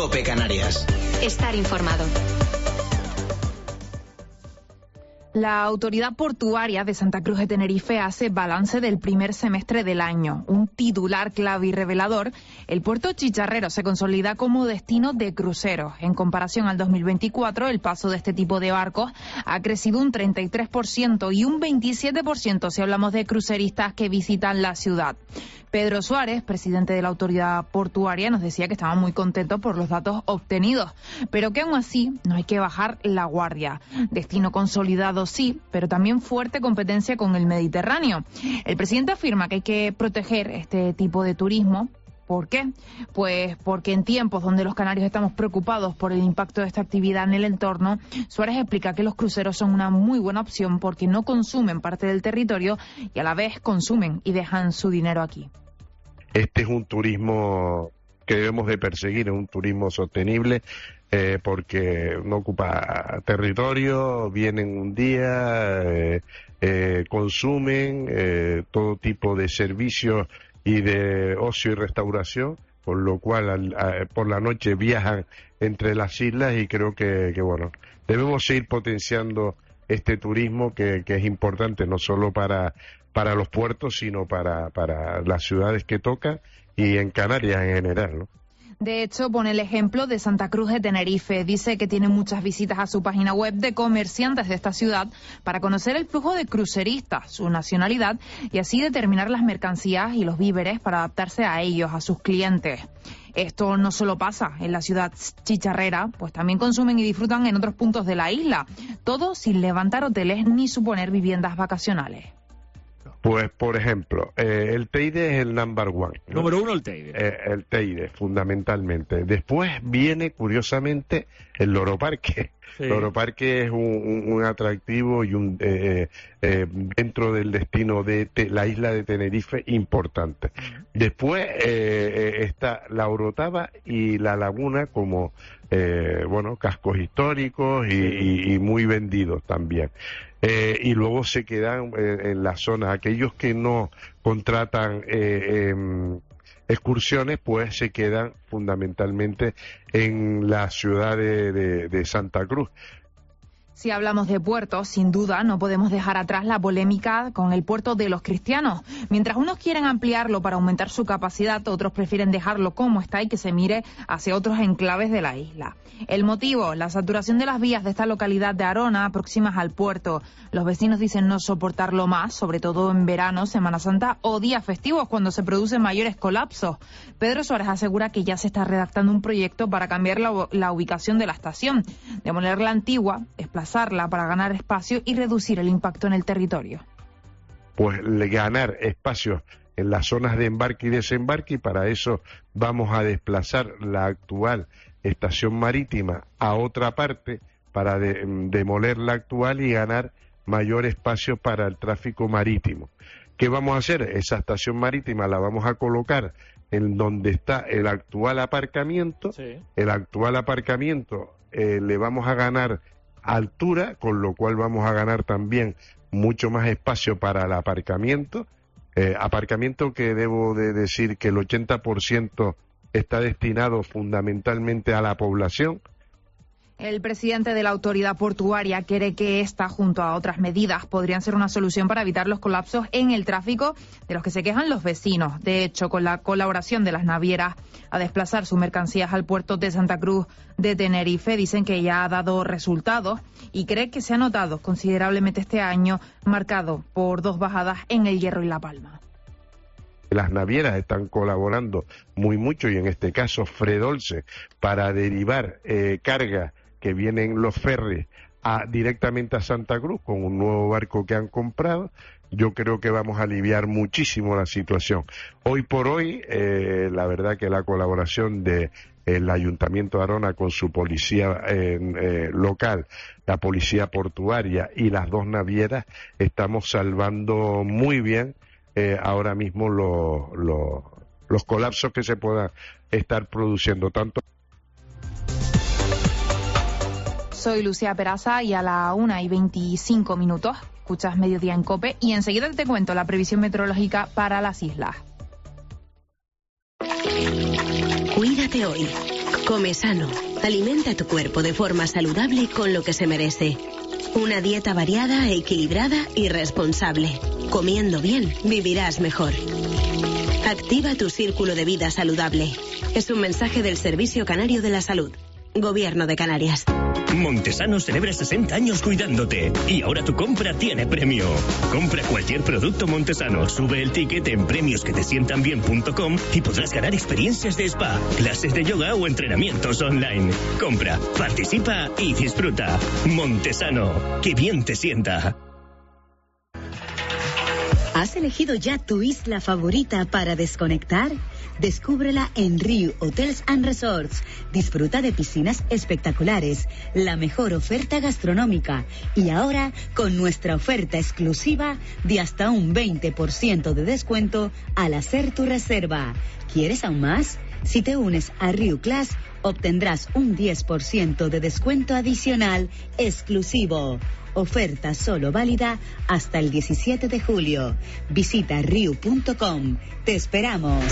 COPE Canarias. Estar informado. La Autoridad Portuaria de Santa Cruz de Tenerife hace balance del primer semestre del año. Un titular clave y revelador: el puerto chicharrero se consolida como destino de cruceros. En comparación al 2024, el paso de este tipo de barcos ha crecido un 33% y un 27% si hablamos de cruceristas que visitan la ciudad. Pedro Suárez, presidente de la Autoridad Portuaria, nos decía que estaba muy contento por los datos obtenidos, pero que aún así no hay que bajar la guardia. Destino consolidado sí, pero también fuerte competencia con el Mediterráneo. El presidente afirma que hay que proteger este tipo de turismo. ¿Por qué? Pues porque en tiempos donde los canarios estamos preocupados por el impacto de esta actividad en el entorno, Suárez explica que los cruceros son una muy buena opción porque no consumen parte del territorio y a la vez consumen y dejan su dinero aquí. Este es un turismo que debemos de perseguir, es un turismo sostenible, porque no ocupa territorio, vienen un día, consumen todo tipo de servicios y de ocio y restauración, con lo cual por la noche viajan entre las islas y creo que bueno, debemos seguir potenciando este turismo que es importante no solo para los puertos, sino para las ciudades que toca y en Canarias en general, ¿no? De hecho, pone el ejemplo de Santa Cruz de Tenerife. Dice que tiene muchas visitas a su página web de comerciantes de esta ciudad para conocer el flujo de cruceristas, su nacionalidad y así determinar las mercancías y los víveres para adaptarse a ellos, a sus clientes. Esto no solo pasa en la ciudad chicharrera, pues también consumen y disfrutan en otros puntos de la isla, todo sin levantar hoteles ni suponer viviendas vacacionales. Pues, por ejemplo, el Teide es el number one, ¿no? Número uno, el Teide. El Teide, fundamentalmente. Después viene, curiosamente, el Loro Parque. Sí. Loro Parque es un atractivo y un dentro del destino de la isla de Tenerife importante. Después está la Orotava y la Laguna como cascos históricos y muy vendidos también. Y luego se quedan en la zona, aquellos que no contratan excursiones, pues se quedan fundamentalmente en la ciudad de Santa Cruz. Si hablamos de puertos, sin duda no podemos dejar atrás la polémica con el puerto de Los Cristianos. Mientras unos quieren ampliarlo para aumentar su capacidad, otros prefieren dejarlo como está y que se mire hacia otros enclaves de la isla. El motivo: la saturación de las vías de esta localidad de Arona próximas al puerto. Los vecinos dicen no soportarlo más, sobre todo en verano, Semana Santa o días festivos, cuando se producen mayores colapsos. Pedro Suárez asegura que ya se está redactando un proyecto para cambiar la ubicación de la estación, demoler la antigua, desplazarla para ganar espacio y reducir el impacto en el territorio. Pues ganar espacios en las zonas de embarque y desembarque, y para eso vamos a desplazar la actual estación marítima a otra parte para demoler la actual y ganar mayor espacio para el tráfico marítimo. ¿Qué vamos a hacer? Esa estación marítima la vamos a colocar en donde está el actual aparcamiento. Sí. El actual aparcamiento le vamos a ganar altura, con lo cual vamos a ganar también mucho más espacio para el aparcamiento. Aparcamiento que debo de decir que el 80% está destinado fundamentalmente a la población. El presidente de la Autoridad Portuaria cree que esta, junto a otras medidas, podrían ser una solución para evitar los colapsos en el tráfico de los que se quejan los vecinos. De hecho, con la colaboración de las navieras a desplazar sus mercancías al puerto de Santa Cruz de Tenerife, dicen que ya ha dado resultados y cree que se ha notado considerablemente este año, marcado por 2 bajadas en El Hierro y La Palma. Las navieras están colaborando mucho y en este caso Fredolce para derivar carga que vienen los ferries directamente a Santa Cruz con un nuevo barco que han comprado. Yo creo que vamos a aliviar muchísimo la situación. Hoy por hoy, la verdad que la colaboración del Ayuntamiento de Arona con su policía local, la policía portuaria y las 2 navieras, estamos salvando muy bien ahora mismo los colapsos que se puedan estar produciendo tanto. Soy Lucía Peraza y a la 1:25 escuchas Mediodía en COPE y enseguida te cuento la previsión meteorológica para las islas. Cuídate hoy. Come sano. Alimenta tu cuerpo de forma saludable con lo que se merece. Una dieta variada, equilibrada y responsable. Comiendo bien, vivirás mejor. Activa tu círculo de vida saludable. Es un mensaje del Servicio Canario de la Salud. Gobierno de Canarias. Montesano celebra 60 años cuidándote y ahora tu compra tiene premio. Compra cualquier producto Montesano, sube el ticket en premiosquetesientanbien.com y podrás ganar experiencias de spa, clases de yoga o entrenamientos online. Compra, participa y disfruta. Montesano, que bien te sienta. ¿Has elegido ya tu isla favorita para desconectar? Descúbrela en Riu Hotels and Resorts. Disfruta de piscinas espectaculares, la mejor oferta gastronómica y ahora con nuestra oferta exclusiva de hasta un 20% de descuento al hacer tu reserva. ¿Quieres aún más? Si te unes a Riu Class, obtendrás un 10% de descuento adicional exclusivo. Oferta solo válida hasta el 17 de julio. Visita riu.com. Te esperamos.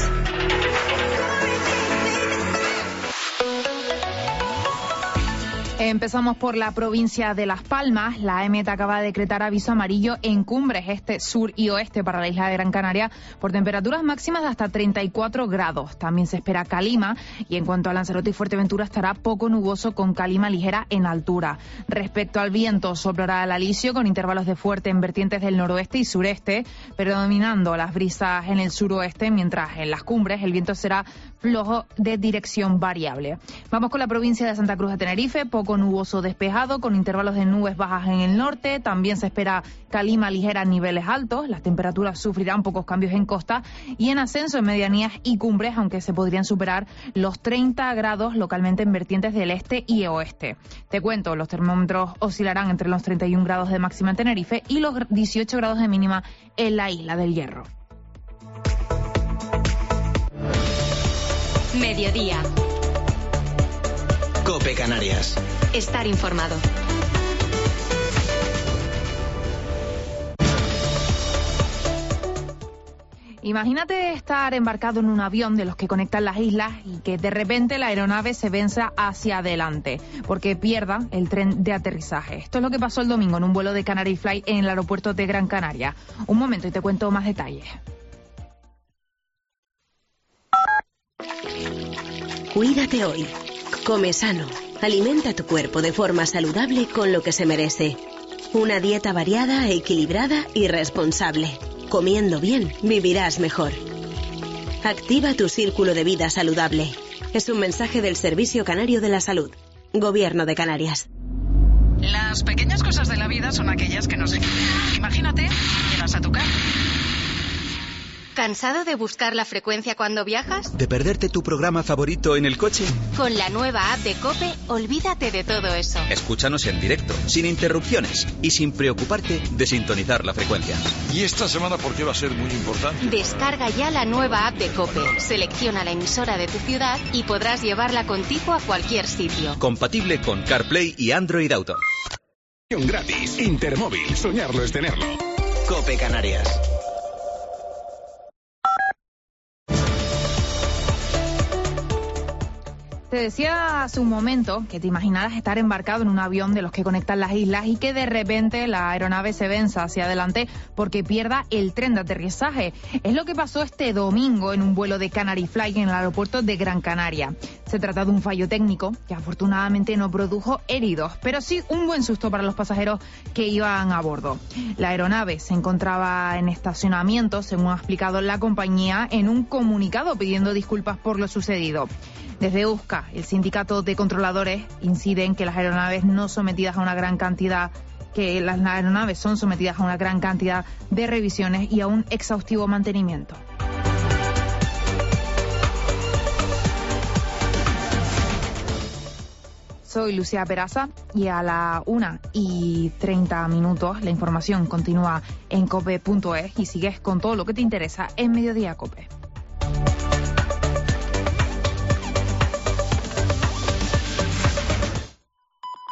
Empezamos por la provincia de Las Palmas. La EMET acaba de decretar aviso amarillo en cumbres este, sur y oeste para la isla de Gran Canaria por temperaturas máximas de hasta 34 grados. También se espera calima y en cuanto a Lanzarote y Fuerteventura estará poco nuboso con calima ligera en altura. Respecto al viento, soplará el alisio con intervalos de fuerte en vertientes del noroeste y sureste, predominando las brisas en el suroeste, mientras en las cumbres el viento será flojo de dirección variable. Vamos con la provincia de Santa Cruz de Tenerife, poco nuboso despejado con intervalos de nubes bajas en el norte. También se espera calima ligera a niveles altos. Las temperaturas sufrirán pocos cambios en costa y en ascenso en medianías y cumbres, aunque se podrían superar los 30 grados localmente en vertientes del este y oeste. Te cuento, los termómetros oscilarán entre los 31 grados de máxima en Tenerife y los 18 grados de mínima en la Isla del Hierro. Mediodía. COPE Canarias. Estar informado. Imagínate estar embarcado en un avión de los que conectan las islas y que de repente la aeronave se venza hacia adelante porque pierda el tren de aterrizaje. Esto es lo que pasó el domingo en un vuelo de Canary Fly en el aeropuerto de Gran Canaria. Un momento y te cuento más detalles. Cuídate hoy. Come sano. Alimenta tu cuerpo de forma saludable con lo que se merece. Una dieta variada, equilibrada y responsable. Comiendo bien, vivirás mejor. Activa tu círculo de vida saludable. Es un mensaje del Servicio Canario de la Salud. Gobierno de Canarias. Las pequeñas cosas de la vida son aquellas que nos... Imagínate, llegas a tu casa. ¿Cansado de buscar la frecuencia cuando viajas? ¿De perderte tu programa favorito en el coche? Con la nueva app de COPE, olvídate de todo eso. Escúchanos en directo, sin interrupciones y sin preocuparte de sintonizar la frecuencia. ¿Y esta semana por qué va a ser muy importante? Descarga ya la nueva app de COPE, selecciona la emisora de tu ciudad y podrás llevarla contigo a cualquier sitio. Compatible con CarPlay y Android Auto. Gratis. Intermóvil. Soñarlo es tenerlo. COPE Canarias. Te decía hace un momento que te imaginaras estar embarcado en un avión de los que conectan las islas y que de repente la aeronave se venza hacia adelante porque pierda el tren de aterrizaje. Es lo que pasó este domingo en un vuelo de Canary Fly en el aeropuerto de Gran Canaria. Se trata de un fallo técnico que afortunadamente no produjo heridos, pero sí un buen susto para los pasajeros que iban a bordo. La aeronave se encontraba en estacionamiento, según ha explicado la compañía en un comunicado pidiendo disculpas por lo sucedido. Desde USCA, el sindicato de controladores incide en que las aeronaves no sometidas a una gran cantidad, que las aeronaves son sometidas a una gran cantidad de revisiones y a un exhaustivo mantenimiento. Soy Lucía Peraza y a la 1:30 la información continúa en cope.es y sigues con todo lo que te interesa en Mediodía Cope.